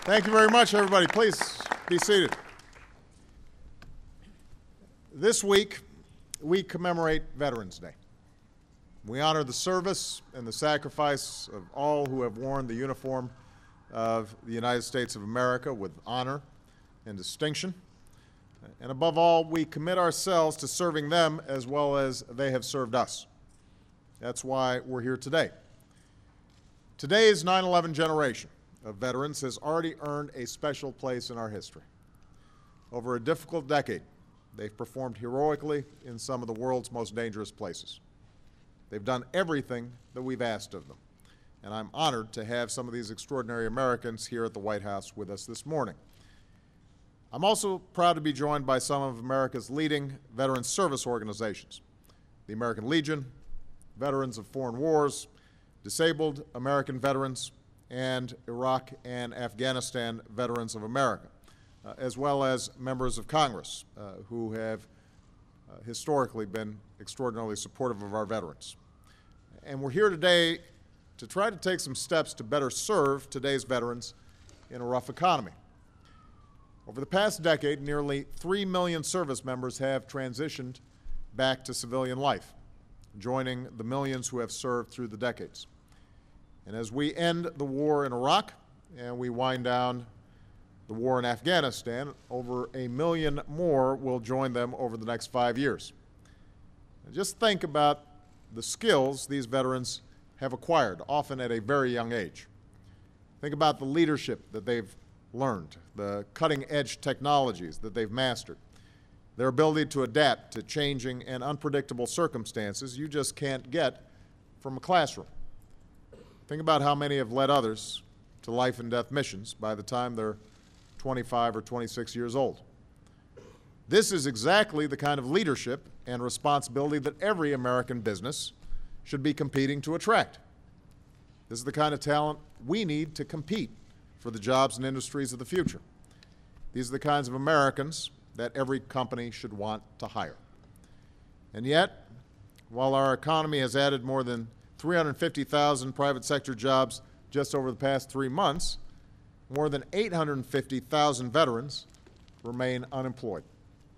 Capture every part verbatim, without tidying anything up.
Thank you very much, everybody. Please be seated. This week, we commemorate Veterans Day. We honor the service and the sacrifice of all who have worn the uniform of the United States of America with honor and distinction. And above all, we commit ourselves to serving them as well as they have served us. That's why we're here today. Today's nine eleven generation of veterans has already earned a special place in our history. Over a difficult decade, they've performed heroically in some of the world's most dangerous places. They've done everything that we've asked of them, and I'm honored to have some of these extraordinary Americans here at the White House with us this morning. I'm also proud to be joined by some of America's leading veteran service organizations: the American Legion, Veterans of Foreign Wars, Disabled American Veterans, and Iraq and Afghanistan Veterans of America, uh, as well as members of Congress uh, who have uh, historically been extraordinarily supportive of our veterans. And we're here today to try to take some steps to better serve today's veterans in a rough economy. Over the past decade, nearly three million service members have transitioned back to civilian life, joining the millions who have served through the decades. And as we end the war in Iraq and we wind down the war in Afghanistan, over a million more will join them over the next five years. And just think about the skills these veterans have acquired, often at a very young age. Think about the leadership that they've learned, the cutting-edge technologies that they've mastered, their ability to adapt to changing and unpredictable circumstances you just can't get from a classroom. Think about how many have led others to life and death missions by the time they're twenty-five or twenty-six years old. This is exactly the kind of leadership and responsibility that every American business should be competing to attract. This is the kind of talent we need to compete for the jobs and industries of the future. These are the kinds of Americans that every company should want to hire. And yet, while our economy has added more than three hundred fifty thousand private sector jobs just over the past three months, more than eight hundred fifty thousand veterans remain unemployed.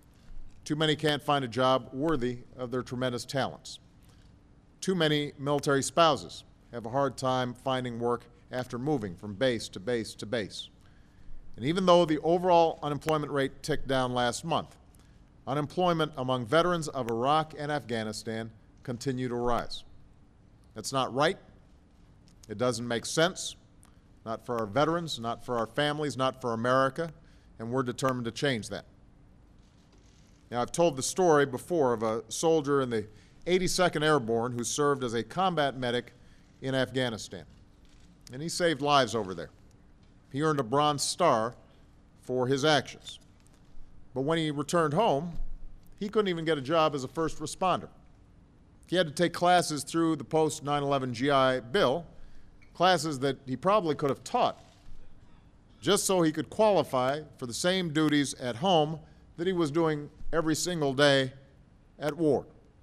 Too many can't find a job worthy of their tremendous talents. Too many military spouses have a hard time finding work after moving from base to base to base. And even though the overall unemployment rate ticked down last month, unemployment among veterans of Iraq and Afghanistan continue to rise. That's not right. It doesn't make sense, not for our veterans, not for our families, not for America, and we're determined to change that. Now, I've told the story before of a soldier in the eighty-second Airborne who served as a combat medic in Afghanistan, and he saved lives over there. He earned a Bronze Star for his actions. But when he returned home, he couldn't even get a job as a first responder. He had to take classes through the post nine eleven G I Bill, classes that he probably could have taught, just so he could qualify for the same duties at home that he was doing every single day at war.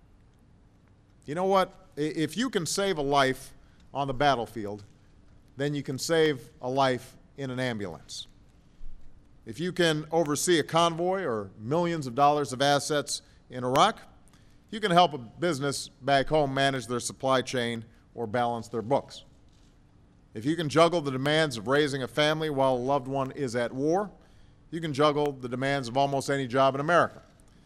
You know what? If you can save a life on the battlefield, then you can save a life in an ambulance. If you can oversee a convoy or millions of dollars of assets in Iraq, you can help a business back home manage their supply chain or balance their books. If you can juggle the demands of raising a family while a loved one is at war, you can juggle the demands of almost any job in America.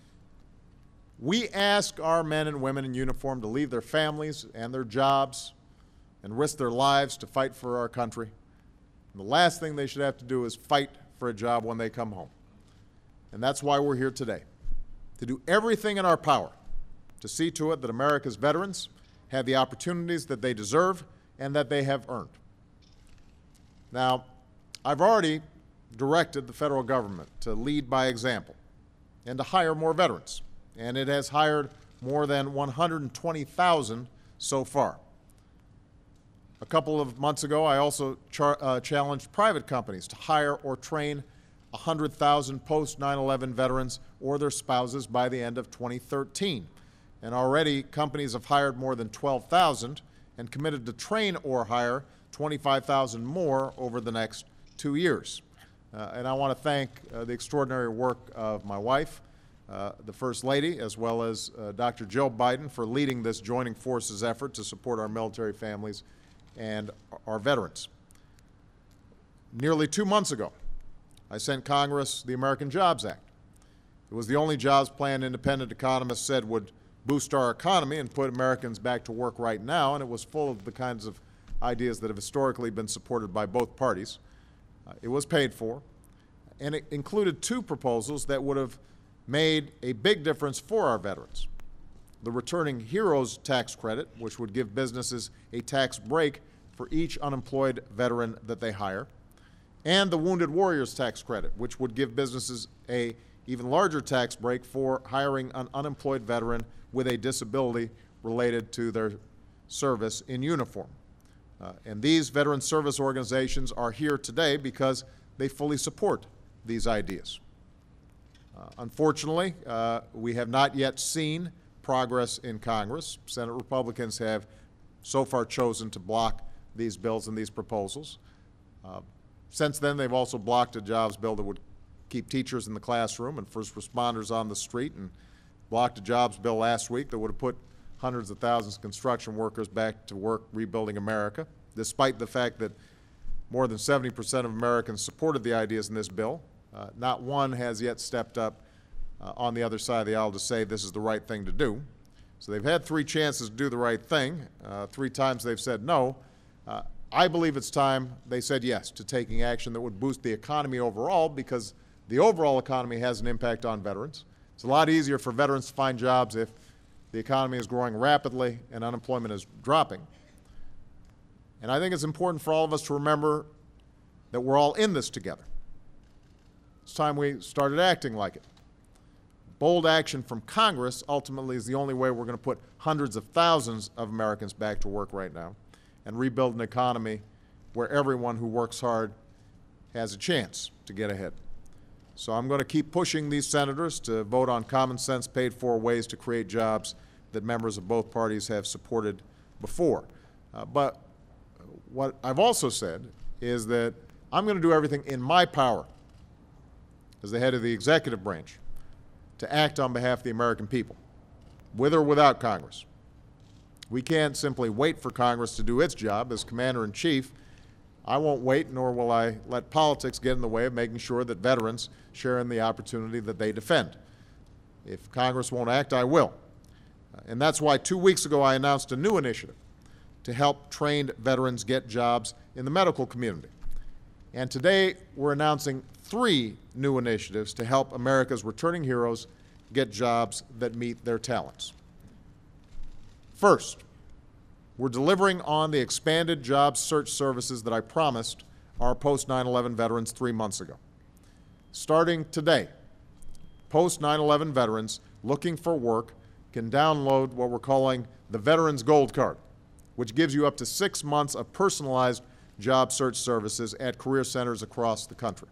We ask our men and women in uniform to leave their families and their jobs and risk their lives to fight for our country. And the last thing they should have to do is fight for a job when they come home. And that's why we're here today, to do everything in our power to see to it that America's veterans have the opportunities that they deserve and that they have earned. Now, I've already directed the federal government to lead by example and to hire more veterans, and it has hired more than one hundred twenty thousand so far. A couple of months ago, I also char uh, challenged private companies to hire or train one hundred thousand post nine eleven veterans or their spouses by the end of twenty thirteen. And already, companies have hired more than twelve thousand and committed to train or hire twenty-five thousand more over the next two years. Uh, and I want to thank uh, the extraordinary work of my wife, uh, the First Lady, as well as uh, Doctor Joe Biden for leading this joining forces effort to support our military families and our veterans. Nearly two months ago, I sent Congress the American Jobs Act. It was the only jobs plan independent economists said would boost our economy and put Americans back to work right now, and it was full of the kinds of ideas that have historically been supported by both parties. Uh, it was paid for, and it included two proposals that would have made a big difference for our veterans. The Returning Heroes Tax Credit, which would give businesses a tax break for each unemployed veteran that they hire, and the Wounded Warriors Tax Credit, which would give businesses a even larger tax break for hiring an unemployed veteran with a disability related to their service in uniform. Uh, and these veteran service organizations are here today because they fully support these ideas. Uh, unfortunately, uh, we have not yet seen progress in Congress. Senate Republicans have so far chosen to block these bills and these proposals. Uh, since then, they've also blocked a jobs bill that would keep teachers in the classroom and first responders on the street, and blocked a jobs bill last week that would have put hundreds of thousands of construction workers back to work rebuilding America, despite the fact that more than seventy percent of Americans supported the ideas in this bill. Uh, not one has yet stepped up uh, on the other side of the aisle to say this is the right thing to do. So they've had three chances to do the right thing. Uh, three times they've said no. Uh, I believe it's time they said yes to taking action that would boost the economy overall, because the overall economy has an impact on veterans. It's a lot easier for veterans to find jobs if the economy is growing rapidly and unemployment is dropping. And I think it's important for all of us to remember that we're all in this together. It's time we started acting like it. Bold action from Congress ultimately is the only way we're going to put hundreds of thousands of Americans back to work right now and rebuild an economy where everyone who works hard has a chance to get ahead. So I'm going to keep pushing these senators to vote on common sense, paid-for ways to create jobs that members of both parties have supported before. Uh, but what I've also said is that I'm going to do everything in my power as the head of the executive branch to act on behalf of the American people, with or without Congress. We can't simply wait for Congress to do its job. As Commander-in-Chief, I won't wait, nor will I let politics get in the way of making sure that veterans share in the opportunity that they defend. If Congress won't act, I will. And that's why two weeks ago I announced a new initiative to help trained veterans get jobs in the medical community. And today we're announcing three new initiatives to help America's returning heroes get jobs that meet their talents. First, we're delivering on the expanded job search services that I promised our post nine eleven veterans three months ago. Starting today, post nine eleven veterans looking for work can download what we're calling the Veterans Gold Card, which gives you up to six months of personalized job search services at career centers across the country.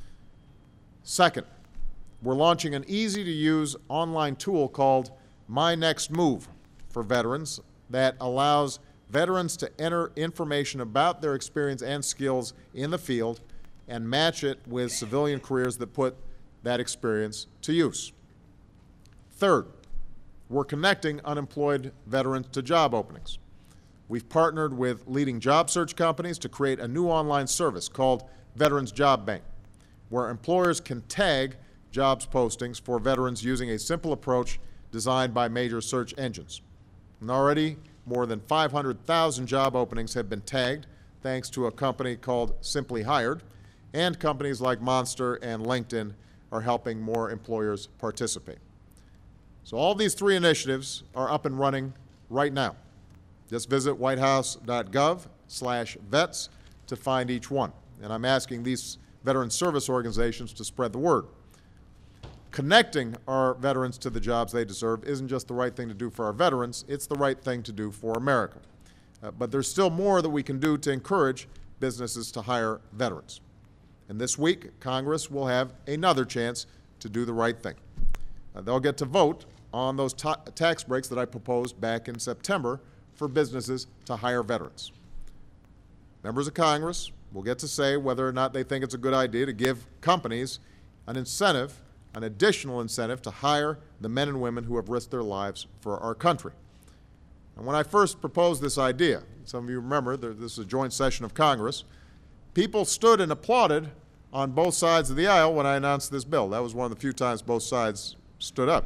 Second, we're launching an easy-to-use online tool called My Next Move for veterans that allows veterans to enter information about their experience and skills in the field and match it with civilian careers that put that experience to use. Third, we're connecting unemployed veterans to job openings. We've partnered with leading job search companies to create a new online service called Veterans Job Bank, where employers can tag jobs postings for veterans using a simple approach designed by major search engines. And already, more than five hundred thousand job openings have been tagged thanks to a company called Simply Hired, and companies like Monster and LinkedIn are helping more employers participate. So all these three initiatives are up and running right now. Just visit whitehouse.gov slash vets to find each one. And I'm asking these veteran service organizations to spread the word. Connecting our veterans to the jobs they deserve isn't just the right thing to do for our veterans, it's the right thing to do for America. Uh, but there's still more that we can do to encourage businesses to hire veterans. And this week, Congress will have another chance to do the right thing. Uh, they'll get to vote on those ta tax breaks that I proposed back in September for businesses to hire veterans. Members of Congress, will get to say whether or not they think it's a good idea to give companies an incentive, an additional incentive to hire the men and women who have risked their lives for our country. And when I first proposed this idea, some of you remember this is a joint session of Congress, people stood and applauded on both sides of the aisle when I announced this bill. That was one of the few times both sides stood up.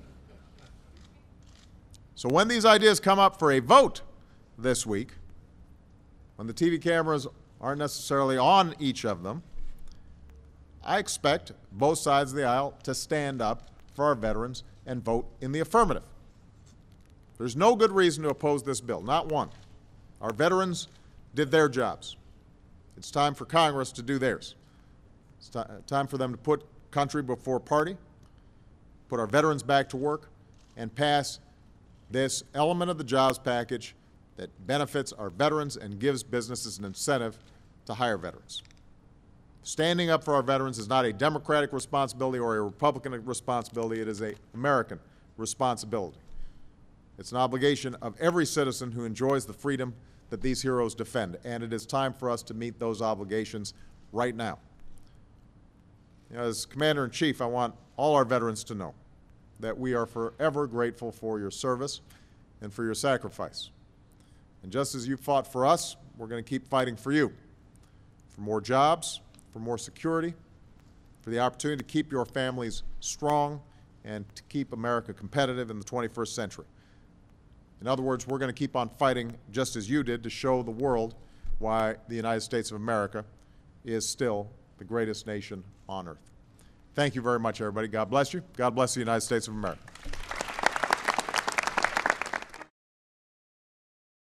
So when these ideas come up for a vote this week, when the T V cameras aren't necessarily on each of them, I expect both sides of the aisle to stand up for our veterans and vote in the affirmative. There's no good reason to oppose this bill, not one. Our veterans did their jobs. It's time for Congress to do theirs. It's time for them to put country before party, put our veterans back to work, and pass this element of the jobs package that benefits our veterans and gives businesses an incentive to hire veterans. Standing up for our veterans is not a Democratic responsibility or a Republican responsibility. It is an American responsibility. It's an obligation of every citizen who enjoys the freedom that these heroes defend, and it is time for us to meet those obligations right now. You know, as Commander-in-Chief, I want all our veterans to know that we are forever grateful for your service and for your sacrifice. And just as you fought for us, we're going to keep fighting for you, for more jobs, for more security, for the opportunity to keep your families strong and to keep America competitive in the twenty-first century. In other words, we're going to keep on fighting just as you did to show the world why the United States of America is still the greatest nation on earth. Thank you very much, everybody. God bless you. God bless the United States of America.